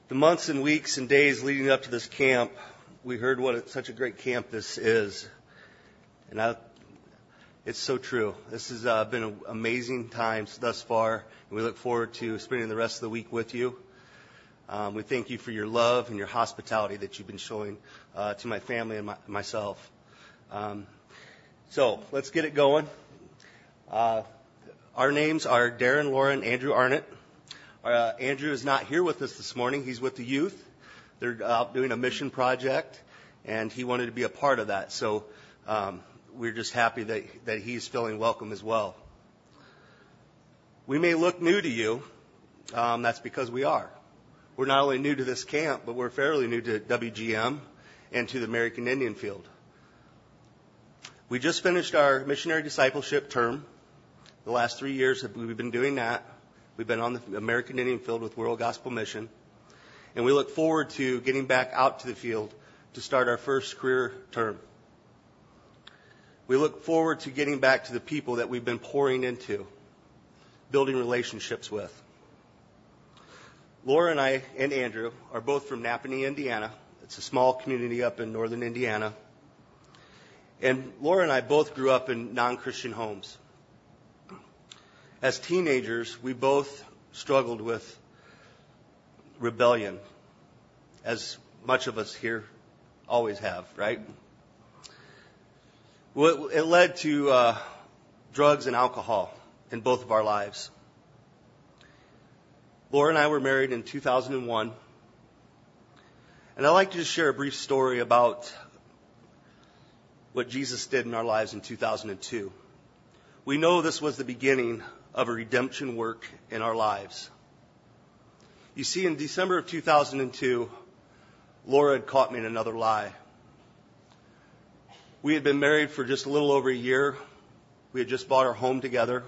The months and weeks and days leading up to this camp, we heard such a great camp this is. And it's so true. This has been an amazing time thus far, and we look forward to spending the rest of the week with you. We thank you for your love and your hospitality that you've been showing to my family and myself. So let's get it going. Our names are Darren, Laura, and Andrew Arnott. Andrew is not here with us this morning. He's with the youth. They're out doing a mission project, and he wanted to be a part of that. So we're just happy that he's feeling welcome as well. We may look new to you. That's because we are. We're not only new to this camp, but we're fairly new to WGM and to the American Indian Field. We just finished our missionary discipleship term. The last 3 years we've been doing that. We've been on the American Indian Field with World Gospel Mission. And we look forward to getting back out to the field to start our first career term. We look forward to getting back to the people that we've been pouring into, building relationships with. Laura and I and Andrew are both from Napanee, Indiana. It's a small community up in northern Indiana. And Laura and I both grew up in non-Christian homes. As teenagers, we both struggled with rebellion, as much of us here always have, right? Well, it led to drugs and alcohol in both of our lives. Laura and I were married in 2001, and I'd like to just share a brief story about what Jesus did in our lives in 2002. We know this was the beginning of a redemption work in our lives. You see, in December of 2002, Laura had caught me in another lie. We had been married for just a little over a year. We had just bought our home together.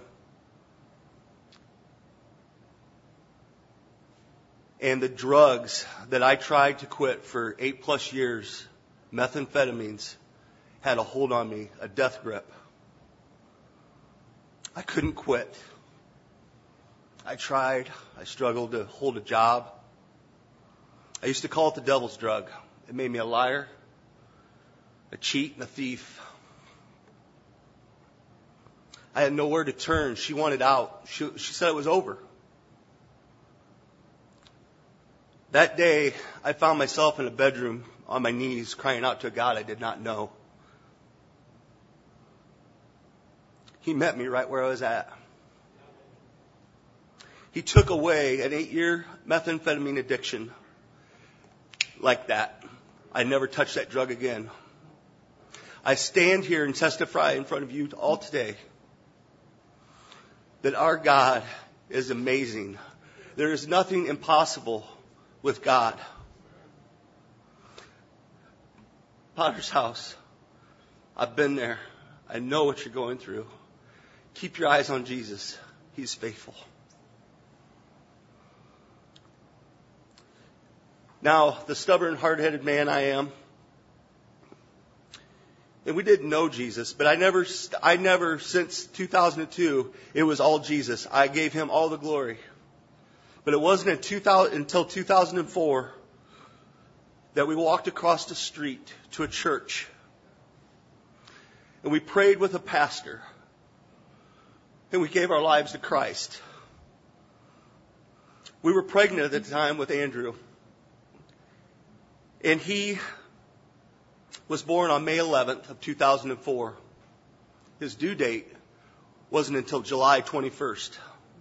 And the drugs that I tried to quit for 8+ years, methamphetamines, had a hold on me, a death grip. I couldn't quit. I tried. I struggled to hold a job. I used to call it the devil's drug. It made me a liar, a cheat, and a thief. I had nowhere to turn. She wanted out. She said it was over. That day, I found myself in a bedroom on my knees crying out to a God I did not know. He met me right where I was at. He took away an 8-year methamphetamine addiction like that. I never touched that drug again. I stand here and testify in front of you all today that our God is amazing. There is nothing impossible with God. Potter's house. I've been there. I know what you're going through. Keep your eyes on Jesus. He's faithful. Now, the stubborn, hard-headed man I am, and we didn't know Jesus, but I never, since 2002, it was all Jesus. I gave him all the glory. But it wasn't until 2004 that we walked across the street to a church, and we prayed with a pastor, and we gave our lives to Christ. We were pregnant at the time with Andrew. And he was born on May 11th of 2004. His due date wasn't until July 21st.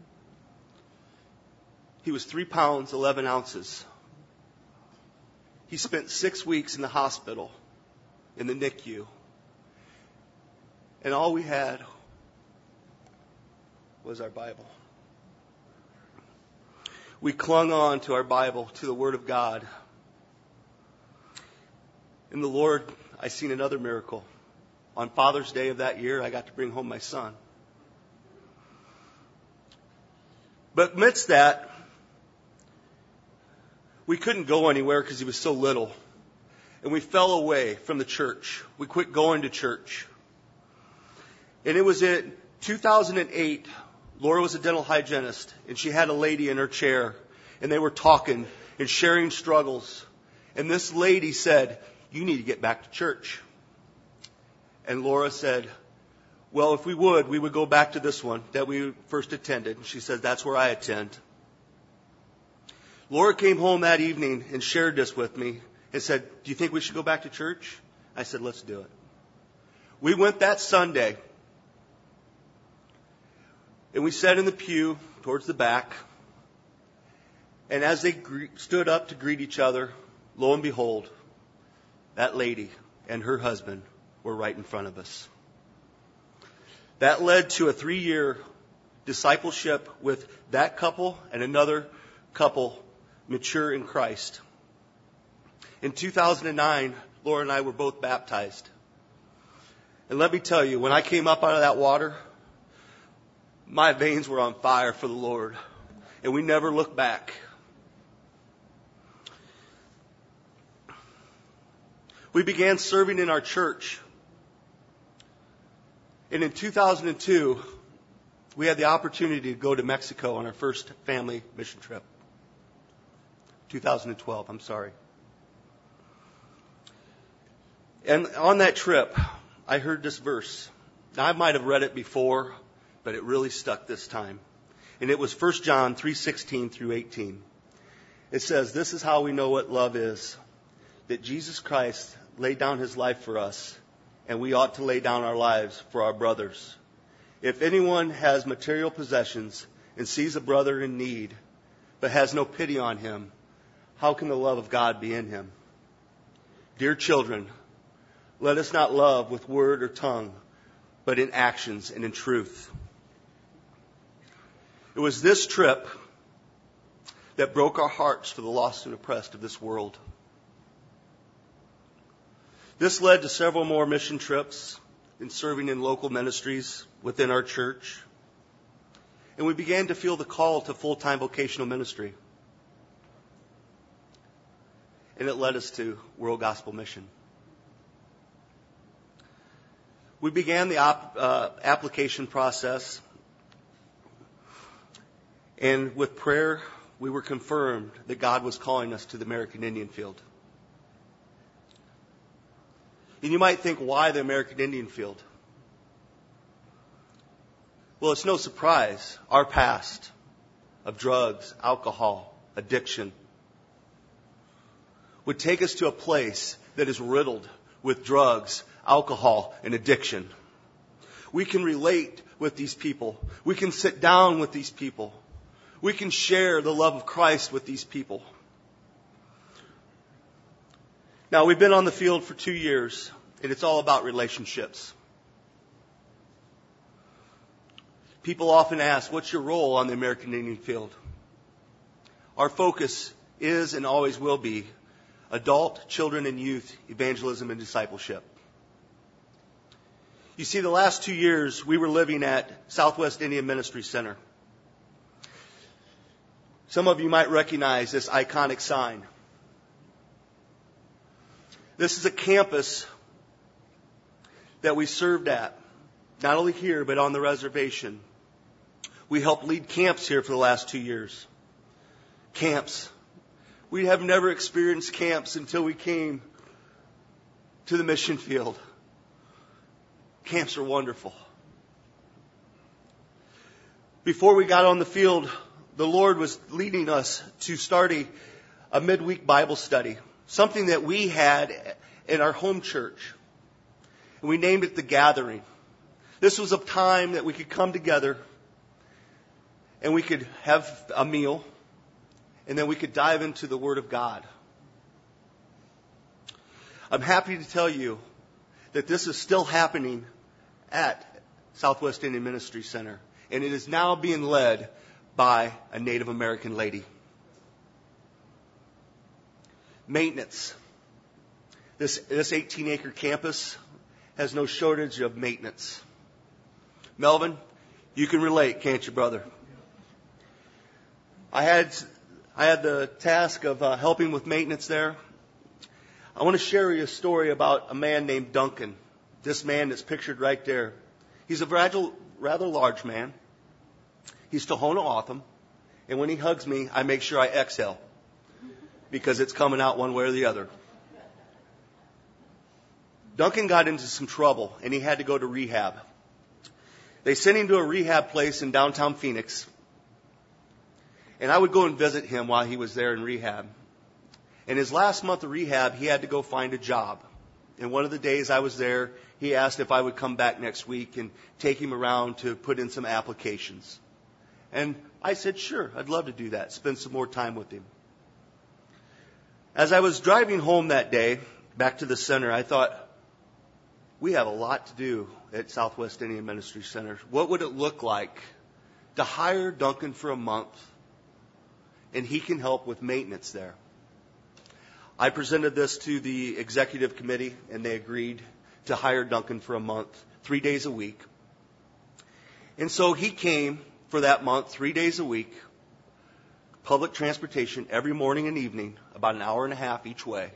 He was 3 pounds, 11 ounces. He spent 6 weeks in the hospital, in the NICU. And all we had was our Bible. We clung on to our Bible, to the Word of God. In the Lord, I seen another miracle. On Father's Day of that year, I got to bring home my son. But amidst that, we couldn't go anywhere because he was so little. And we fell away from the church. We quit going to church. And it was in 2008, Laura was a dental hygienist, and she had a lady in her chair, and they were talking. and sharing struggles. And this lady said, "You need to get back to church." And Laura said, "Well, if we would go back to this one that we first attended." And she said, "That's where I attend." Laura came home that evening and shared this with me and said, "Do you think we should go back to church?" I said, "Let's do it." We went that Sunday, and we sat in the pew towards the back. And as they stood up to greet each other, lo and behold, that lady and her husband were right in front of us. That led to a 3-year discipleship with that couple and another couple mature in Christ. In 2009, Laura and I were both baptized. And let me tell you, when I came up out of that water, my veins were on fire for the Lord. And we never looked back. We began serving in our church. And in 2002, we had the opportunity to go to Mexico on our first family mission trip. 2012, I'm sorry. And on that trip, I heard this verse. Now, I might have read it before, but it really stuck this time. And it was 1 John 3:16 through 18. It says, "This is how we know what love is, that Jesus Christ laid down his life for us, and we ought to lay down our lives for our brothers. If anyone has material possessions and sees a brother in need, but has no pity on him, how can the love of God be in him? Dear children, let us not love with word or tongue, but in actions and in truth." It was this trip that broke our hearts for the lost and oppressed of this world. This led to several more mission trips and serving in local ministries within our church. And we began to feel the call to full-time vocational ministry. And it led us to World Gospel Mission. We began the application process. And with prayer, we were confirmed that God was calling us to the American Indian field. And you might think, why the American Indian field? Well, it's no surprise. Our past of drugs, alcohol, addiction would take us to a place that is riddled with drugs, alcohol, and addiction. We can relate with these people. We can sit down with these people. We can share the love of Christ with these people. Now, we've been on the field for 2 years, and it's all about relationships. People often ask, "What's your role on the American Indian field?" Our focus is and always will be adult, children, and youth evangelism and discipleship. You see, the last 2 years, we were living at Southwest Indian Ministry Center. Some of you might recognize this iconic sign. This is a campus that we served at, not only here, but on the reservation. We helped lead camps here for the last 2 years. Camps. We have never experienced camps until we came to the mission field. Camps are wonderful. Before we got on the field, the Lord was leading us to start a midweek Bible study, something that we had in our home church. And we named it The Gathering. This was a time that we could come together and we could have a meal, and then we could dive into the Word of God. I'm happy to tell you that this is still happening at Southwest Indian Ministry Center, and it is now being led by a Native American lady. Maintenance. This 18-acre campus has no shortage of maintenance. Melvin, you can relate, can't you, brother? I had the task of helping with maintenance there. I want to share you a story about a man named Duncan. This man that's pictured right there. He's a rather large man. He's Tohono O'odham, and when he hugs me, I make sure I exhale. because it's coming out one way or the other. Duncan got into some trouble, and he had to go to rehab. They sent him to a rehab place in downtown Phoenix, and I would go and visit him while he was there in rehab. In his last month of rehab, he had to go find a job. And one of the days I was there, he asked if I would come back next week and take him around to put in some applications. And I said, sure, I'd love to do that, spend some more time with him. As I was driving home that day, back to the center, I thought, we have a lot to do at Southwest Indian Ministry Center. What would it look like to hire Duncan for a month, and he can help with maintenance there? I presented this to the executive committee, and they agreed to hire Duncan for a month, 3 days a week. And so he came for that month, 3 days a week, public transportation every morning and evening, about an hour and a half each way.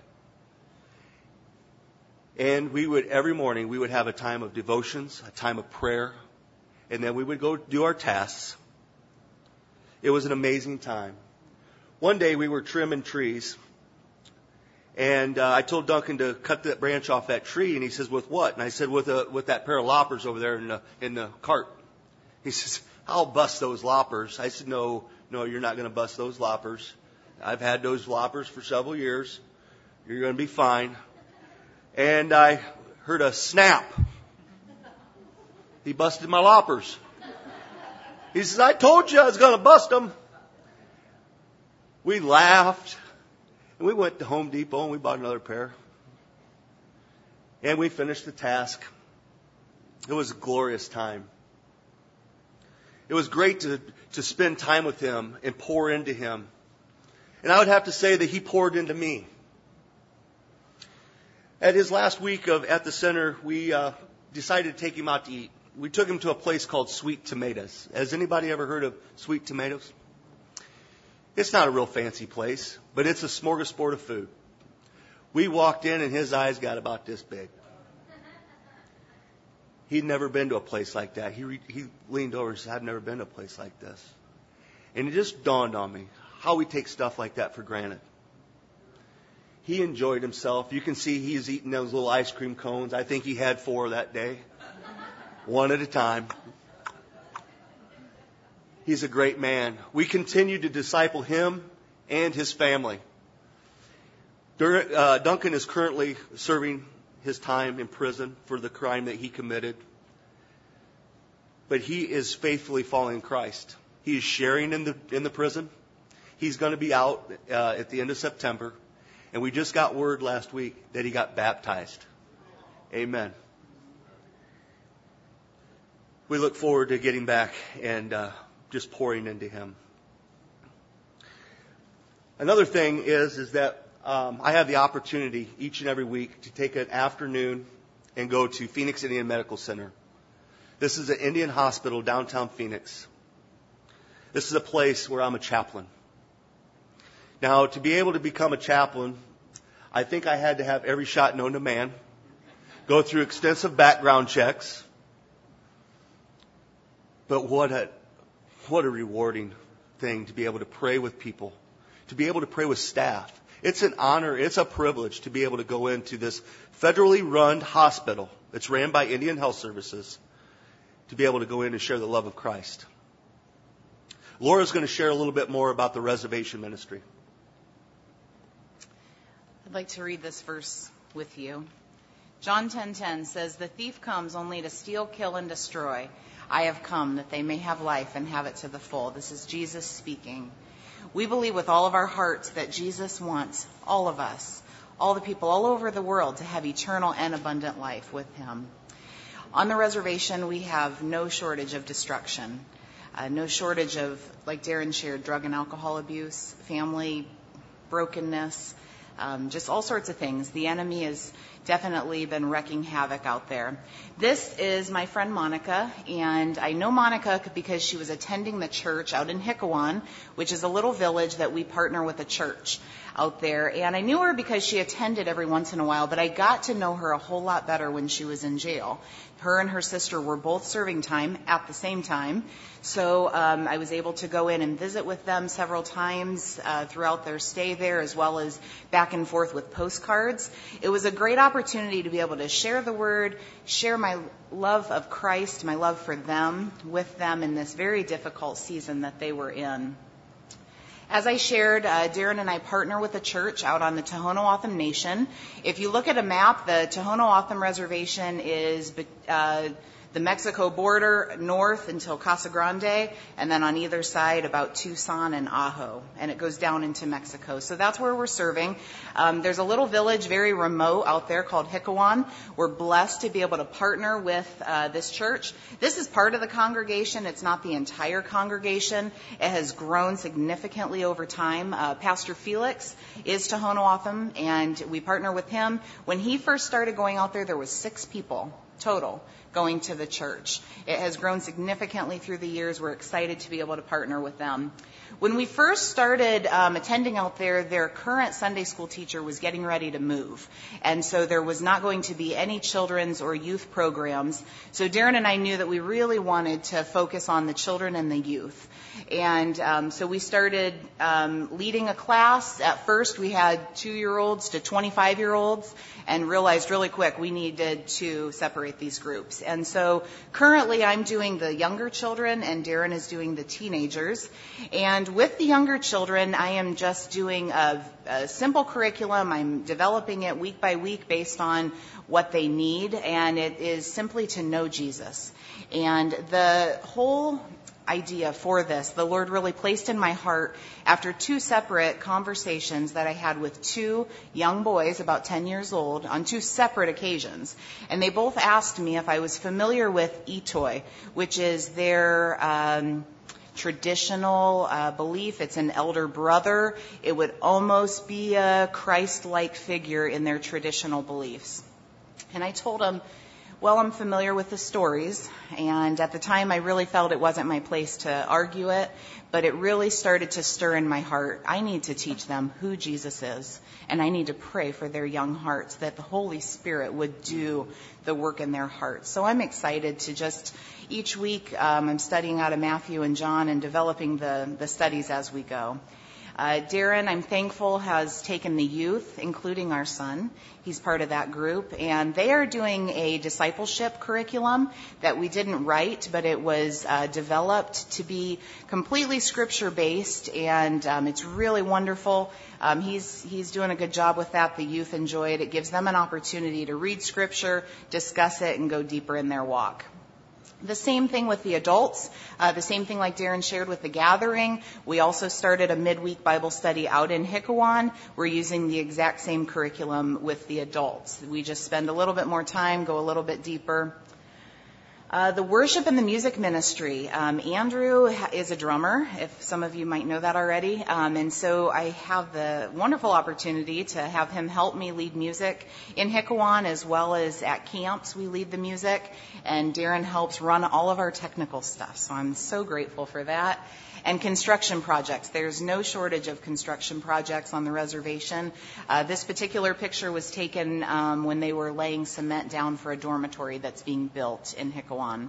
And every morning, we would have a time of devotions, a time of prayer, and then we would go do our tasks. It was an amazing time. One day, we were trimming trees, and I told Duncan to cut that branch off that tree, and he says, with what? And I said, with that pair of loppers over there in the cart. He says, I'll bust those loppers. I said, no, you're not going to bust those loppers. I've had those loppers for several years. You're going to be fine. And I heard a snap. He busted my loppers. He says, I told you I was going to bust them. We laughed. And we went to Home Depot and we bought another pair. And we finished the task. It was a glorious time. It was great to spend time with him and pour into him. And I would have to say that he poured into me. At his last week at the center, we decided to take him out to eat. We took him to a place called Sweet Tomatoes. Has anybody ever heard of Sweet Tomatoes? It's not a real fancy place, but it's a smorgasbord of food. We walked in and his eyes got about this big. He'd never been to a place like that. He leaned over and said, I've never been to a place like this. And it just dawned on me how we take stuff like that for granted. He enjoyed himself. You can see he's eating those little ice cream cones. I think he had 4 that day, one at a time. He's a great man. We continue to disciple him and his family. Duncan is currently serving his time in prison for the crime that he committed. But he is faithfully following Christ. He is sharing in the prison. He's going to be out at the end of September. And we just got word last week that he got baptized. Amen. We look forward to getting back and just pouring into him. Another thing is that I have the opportunity each and every week to take an afternoon and go to Phoenix Indian Medical Center. This is an Indian hospital downtown Phoenix. This is a place where I'm a chaplain. Now, to be able to become a chaplain, I think I had to have every shot known to man, go through extensive background checks. But what a rewarding thing to be able to pray with people, to be able to pray with staff. It's an honor, it's a privilege to be able to go into this federally run hospital that's ran by Indian Health Services, to be able to go in and share the love of Christ. Laura's going to share a little bit more about the reservation ministry. I'd like to read this verse with you. John 10:10 says, the thief comes only to steal, kill, and destroy. I have come that they may have life and have it to the full. This is Jesus speaking. We believe with all of our hearts that Jesus wants all of us, all the people all over the world, to have eternal and abundant life with him. On the reservation, we have no shortage of destruction, no shortage of, like Darren shared, drug and alcohol abuse, family brokenness, just all sorts of things. The enemy has definitely been wrecking havoc out there. This is my friend Monica, and I know Monica because she was attending the church out in Hickawan, which is a little village that we partner with a church out there. And I knew her because she attended every once in a while, but I got to know her a whole lot better when she was in jail. Her and her sister were both serving time at the same time. So I was able to go in and visit with them several times throughout their stay there, as well as back and forth with postcards. It was a great opportunity to be able to share the word, share my love of Christ, my love for them, with them in this very difficult season that they were in. As I shared, Darren and I partner with a church out on the Tohono O'odham Nation. If you look at a map, the Tohono O'odham Reservation is the Mexico border north until Casa Grande, and then on either side about Tucson and Ajo, and it goes down into Mexico. So that's where we're serving. There's a little village very remote out there called Hickawan. We're blessed to be able to partner with this church. This is part of the congregation. It's not the entire congregation. It has grown significantly over time. Pastor Felix is Tohono O'odham, and we partner with him. When he first started going out there was 6 people total going to the church. It has grown significantly through the years. We're excited to be able to partner with them. When we first started attending out there, their current Sunday school teacher was getting ready to move. And so there was not going to be any children's or youth programs. So Darren and I knew that we really wanted to focus on the children and the youth. And so we started leading a class. At first, we had 2-year-olds to 25-year-olds and realized really quick we needed to separate these groups. And so currently I'm doing the younger children and Darren is doing the teenagers. And with the younger children, I am just doing a simple curriculum. I'm developing it week by week based on what they need, and it is simply to know Jesus. And the whole idea for this, the Lord really placed in my heart after 2 separate conversations that I had with 2 young boys about 10 years old on 2 separate occasions. And they both asked me if I was familiar with Itoi, which is their traditional belief. It's an elder brother. It would almost be a Christ-like figure in their traditional beliefs. And I told them, well, I'm familiar with the stories, and at the time I really felt it wasn't my place to argue it, but it really started to stir in my heart. I need to teach them who Jesus is, and I need to pray for their young hearts that the Holy Spirit would do the work in their hearts. So I'm excited to just each week I'm studying out of Matthew and John and developing the studies as we go. Darren, I'm thankful, has taken the youth, including our son. He's part of that group, and they are doing a discipleship curriculum that we didn't write, but it was developed to be completely scripture-based, and it's really wonderful. He's doing a good job with that. The youth enjoy it. It gives them an opportunity to read scripture, discuss it, and go deeper in their walk. The same thing with the adults, the same thing like Darren shared with the gathering. We also started a midweek Bible study out in Hickawan. We're using the exact same curriculum with the adults. We just spend a little bit more time, go a little bit deeper. The worship and the music ministry. Andrew is a drummer, if some of you might know that already. And so I have the wonderful opportunity to have him help me lead music in Hickawan as well as at camps. We lead the music, and Darren helps run all of our technical stuff. So I'm so grateful for that. And construction projects. There's no shortage of construction projects on the reservation. This particular picture was taken when they were laying cement down for a dormitory that's being built in Hickawan.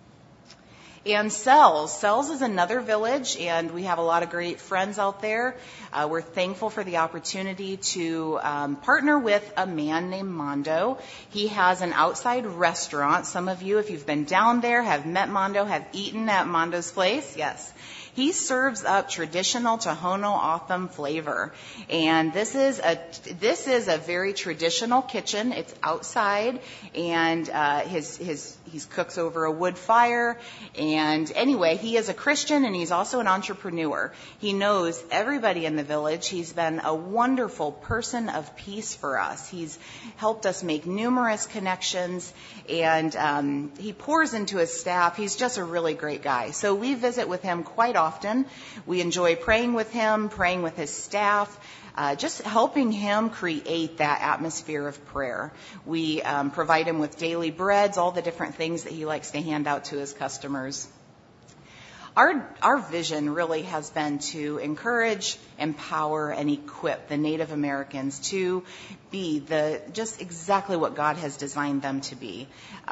And Sells. Sells is another village, and we have a lot of great friends out there. We're thankful for the opportunity to partner with a man named Mondo. He has an outside restaurant. Some of you, if you've been down there, have met Mondo, have eaten at Mondo's place. Yes. He serves up traditional Tohono O'odham flavor, and this is a very traditional kitchen. It's outside, and he cooks over a wood fire. And anyway, he is a Christian, and he's also an entrepreneur. He knows everybody in the village. He's been a wonderful person of peace for us. He's helped us make numerous connections, and he pours into his staff. He's just a really great guy. So we visit with him quite often. We enjoy praying with him, praying with his staff, just helping him create that atmosphere of prayer. We provide him with daily breads, all the different things that he likes to hand out to his customers. Our vision really has been to encourage, empower, and equip the Native Americans to be just exactly what God has designed them to be.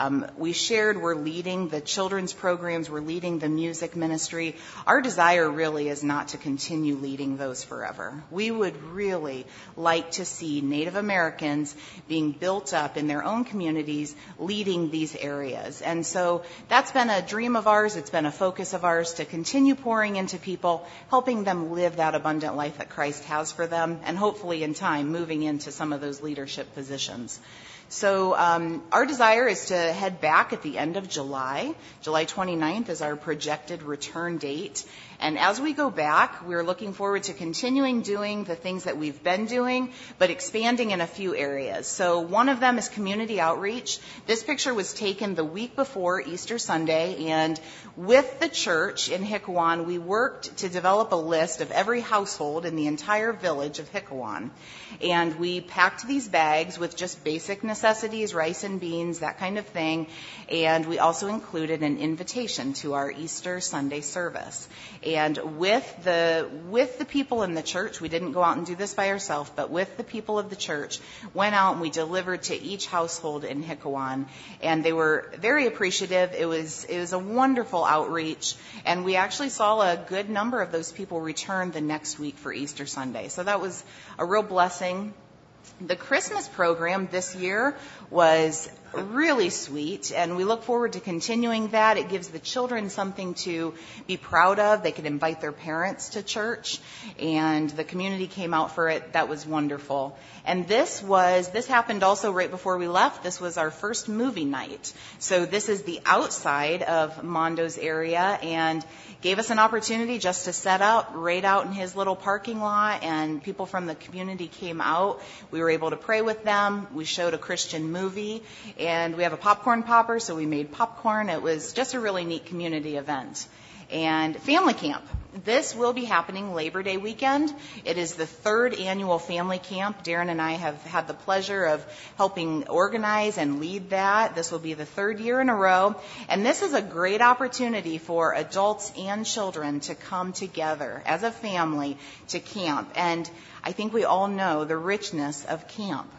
We shared we're leading the children's programs, we're leading the music ministry. Our desire really is not to continue leading those forever. We would really like to see Native Americans being built up in their own communities, leading these areas. And so that's been a dream of ours, it's been a focus of ours to continue pouring into people, helping them live that abundant life that Christ has for them, and hopefully in time moving into some of those leadership positions. So our desire is to head back at the end of July. July 29th is our projected return date. And as we go back, we're looking forward to continuing doing the things that we've been doing, but expanding in a few areas. So one of them is community outreach. This picture was taken the week before Easter Sunday, and with the church in Hickawan, we worked to develop a list of every household in the entire village of Hickawan. And we packed these bags with just basic necessities, rice and beans, that kind of thing. And we also included an invitation to our Easter Sunday service. And with the people in the church, we didn't go out and do this by ourselves, but with the people of the church, went out and we delivered to each household in Hickawan. And they were very appreciative. It was a wonderful outreach. And we actually saw a good number of those people return the next week for Easter Sunday. So that was a real blessing. The Christmas program this year was really sweet, and we look forward to continuing that. It gives the children something to be proud of. They could invite their parents to church, and the community came out for it. That was wonderful. And this happened also right before we left. This was our first movie night. So this is the outside of Mondo's area, and gave us an opportunity just to set up right out in his little parking lot, and people from the community came out. We were able to pray with them. We showed a Christian movie, and we have a popcorn popper, so we made popcorn. It was just a really neat community event. And family camp. This will be happening Labor Day weekend. It is the third annual family camp. Darren and I have had the pleasure of helping organize and lead that. This will be the third year in a row. And this is a great opportunity for adults and children to come together as a family to camp. And I think we all know the richness of camp.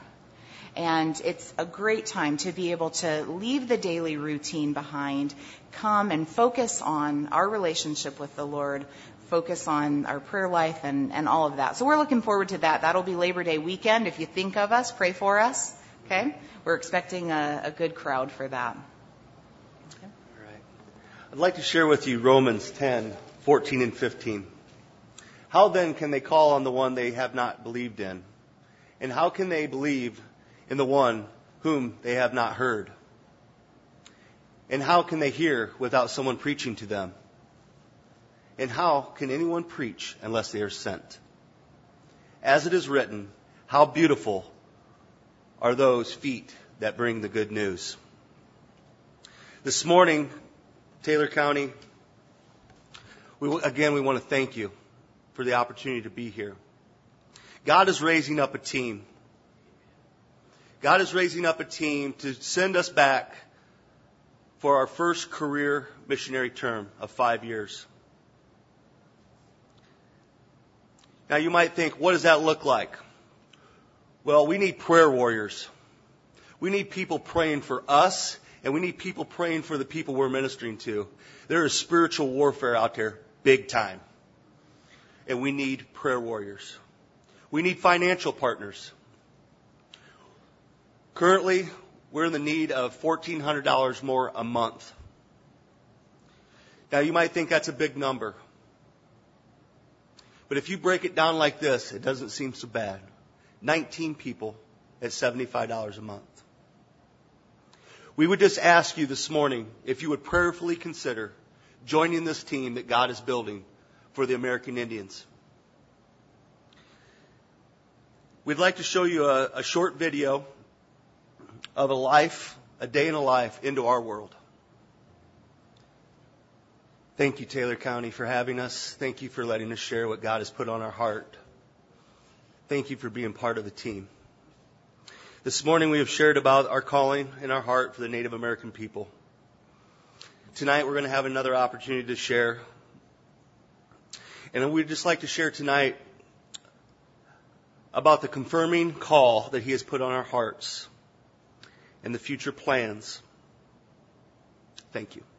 And it's a great time to be able to leave the daily routine behind, come and focus on our relationship with the Lord, focus on our prayer life and all of that. So we're looking forward to that. That'll be Labor Day weekend. If you think of us, pray for us. Okay? We're expecting a good crowd for that. Okay. All right. I'd like to share with you Romans 10:14 and 15. How then can they call on the one they have not believed in? And how can they believe in the one whom they have not heard? And how can they hear without someone preaching to them? And how can anyone preach unless they are sent? As it is written, how beautiful are those feet that bring the good news. This morning, Taylor County, we want to thank you for the opportunity to be here. God is raising up a team. God is raising up a team to send us back for our first career missionary term of 5 years. Now you might think, what does that look like? Well, we need prayer warriors. We need people praying for us, and we need people praying for the people we're ministering to. There is spiritual warfare out there, big time. And we need prayer warriors. We need financial partners. Currently, we're in the need of $1,400 more a month. Now, you might think that's a big number. But if you break it down like this, it doesn't seem so bad. 19 people at $75 a month. We would just ask you this morning if you would prayerfully consider joining this team that God is building for the American Indians. We'd like to show you a short video of a day in a life into our world. Thank you, Taylor County, for having us. Thank you for letting us share what God has put on our heart. Thank you for being part of the team. This morning we have shared about our calling and our heart for the Native American people. Tonight we're going to have another opportunity to share. And we'd just like to share tonight about the confirming call that He has put on our hearts and the future plans. Thank you.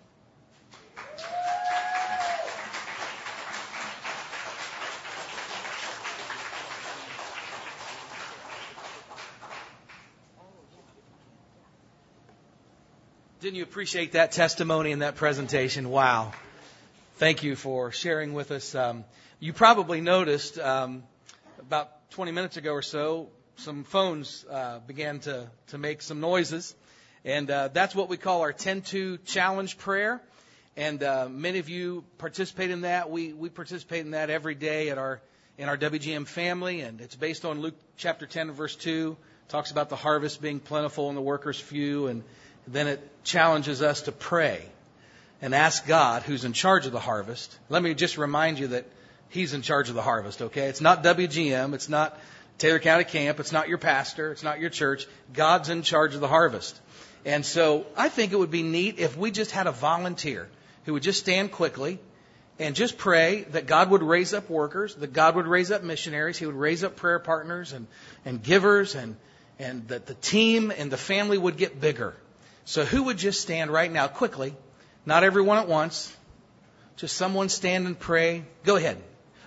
Didn't you appreciate that testimony and that presentation? Wow. Thank you for sharing with us. You probably noticed about 20 minutes ago or so, some phones began to make some noises. And that's what we call our 10-2 challenge prayer. And many of you participate in that. We participate in that every day in our WGM family. And it's based on Luke chapter 10, verse 2. It talks about the harvest being plentiful and the workers few. And then it challenges us to pray and ask God, who's in charge of the harvest. Let me just remind you that He's in charge of the harvest, okay? It's not WGM. It's not Taylor County Camp. It's not your pastor. It's not your church. God's in charge of the harvest. And so I think it would be neat if we just had a volunteer who would just stand quickly and just pray that God would raise up workers, that God would raise up missionaries, He would raise up prayer partners and givers, and that the team and the family would get bigger. So who would just stand right now quickly? Not everyone at once. Just someone stand and pray. Go ahead.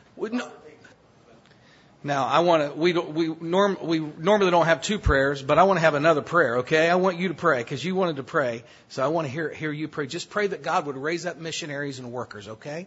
Now, I want to. We normally don't have two prayers, but I want to have another prayer. Okay, I want you to pray because you wanted to pray. So I want to hear you pray. Just pray that God would raise up missionaries and workers. Okay.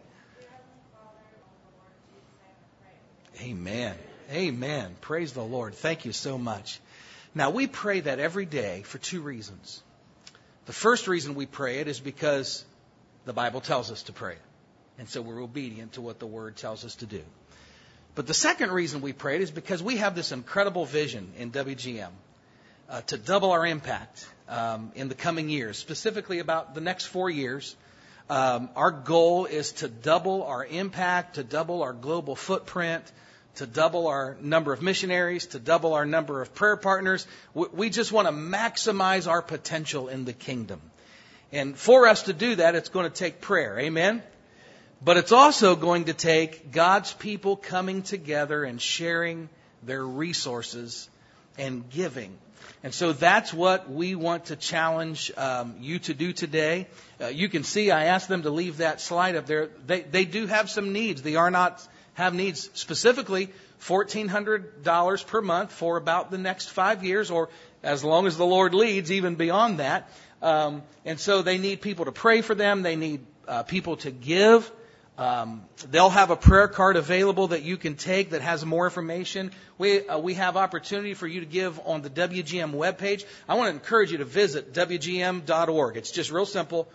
Amen. Amen. Praise the Lord. Thank you so much. Now we pray that every day for two reasons. The first reason we pray it is because the Bible tells us to pray it. And so we're obedient to what the Word tells us to do. But the second reason we pray it is because we have this incredible vision in WGM to double our impact in the coming years, specifically about the next 4 years. Our goal is to double our impact, to double our global footprint, to double our number of missionaries, to double our number of prayer partners. We just want to maximize our potential in the kingdom. And for us to do that, it's going to take prayer. Amen? But it's also going to take God's people coming together and sharing their resources and giving. And so that's what we want to challenge you to do today. You can see I asked them to leave that slide up there. They do have some needs. They are not have needs, specifically $1,400 per month for about the next 5 years, or as long as the Lord leads, even beyond that. And so they need people to pray for them. They need people to give. They'll have a prayer card available that you can take that has more information. We have opportunity for you to give on the WGM webpage. I want to encourage you to visit WGM.org. It's just real simple,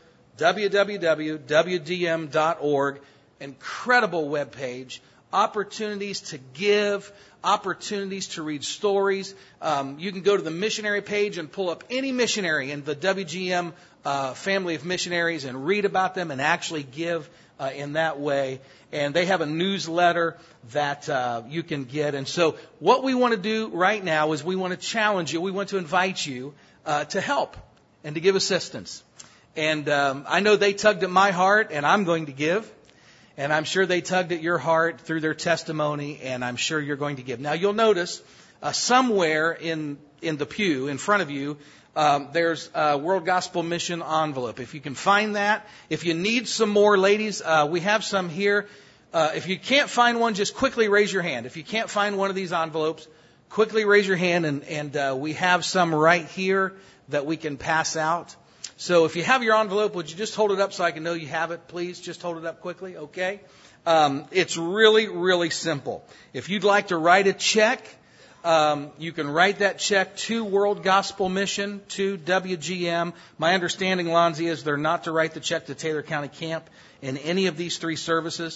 www.wgm.org. Incredible webpage. Opportunities to give, opportunities to read stories. You can go to the missionary page and pull up any missionary in the WGM family of missionaries and read about them and actually give in that way. And they have a newsletter that you can get. And so what we want to do right now is we want to challenge you. We want to invite you to help and to give assistance. And I know they tugged at my heart, and I'm going to give. And I'm sure they tugged at your heart through their testimony, and I'm sure you're going to give. Now, you'll notice somewhere in the pew in front of you, there's a World Gospel Mission envelope. If you can find that. If you need some more, ladies, we have some here. If you can't find one, just quickly raise your hand. If you can't find one of these envelopes, quickly raise your hand, and we have some right here that we can pass out. So if you have your envelope, would you just hold it up so I can know you have it, please? Just hold it up quickly, okay? It's really, really simple. If you'd like to write a check, you can write that check to World Gospel Mission, to WGM. My understanding, Lonzie, is they're not to write the check to Taylor County Camp in any of these three services.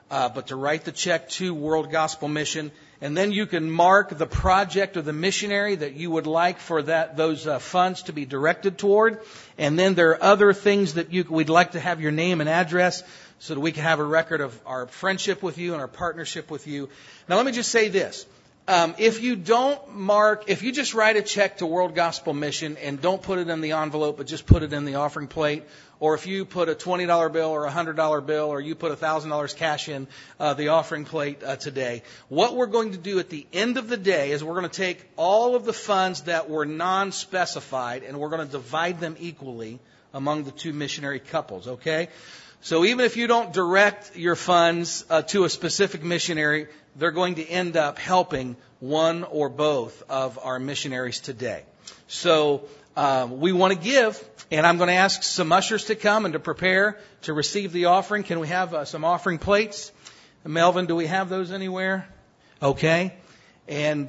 but to write the check to World Gospel Mission. And then you can mark the project or the missionary that you would like for those funds to be directed toward. And then there are other things that we'd like to have your name and address so that we can have a record of our friendship with you and our partnership with you. Now let me just say this. If you just write a check to World Gospel Mission and don't put it in the envelope, but just put it in the offering plate, or if you put a $20 bill or a $100 bill, or you put $1,000 cash in the offering plate today, what we're going to do at the end of the day is we're going to take all of the funds that were non-specified and we're going to divide them equally among the two missionary couples, okay? So even if you don't direct your funds to a specific missionary, they're going to end up helping one or both of our missionaries today. So we want to give, and I'm going to ask some ushers to come and to prepare to receive the offering. Can we have some offering plates? Melvin, do we have those anywhere? Okay. And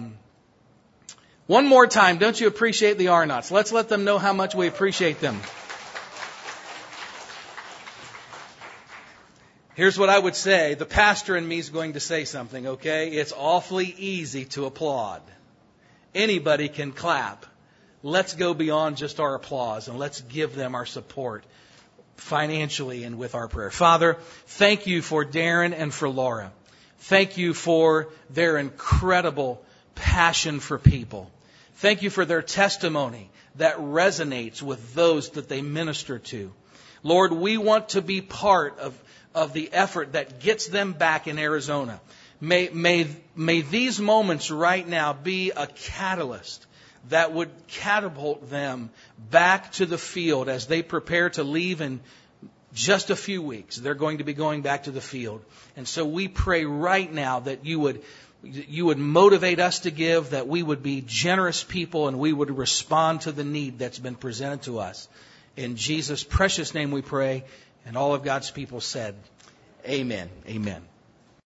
one more time, don't you appreciate the Arnotts? Let's let them know how much we appreciate them. Here's what I would say. The pastor in me is going to say something, okay? It's awfully easy to applaud. Anybody can clap. Let's go beyond just our applause and let's give them our support financially and with our prayer. Father, thank you for Darren and for Laura. Thank you for their incredible passion for people. Thank you for their testimony that resonates with those that they minister to. Lord, we want to be part of the effort that gets them back in Arizona. May these moments right now be a catalyst that would catapult them back to the field as they prepare to leave in just a few weeks. They're going to be going back to the field. And so we pray right now that you would motivate us to give, that we would be generous people and we would respond to the need that's been presented to us. In Jesus' precious name we pray. And all of God's people said, amen. Amen.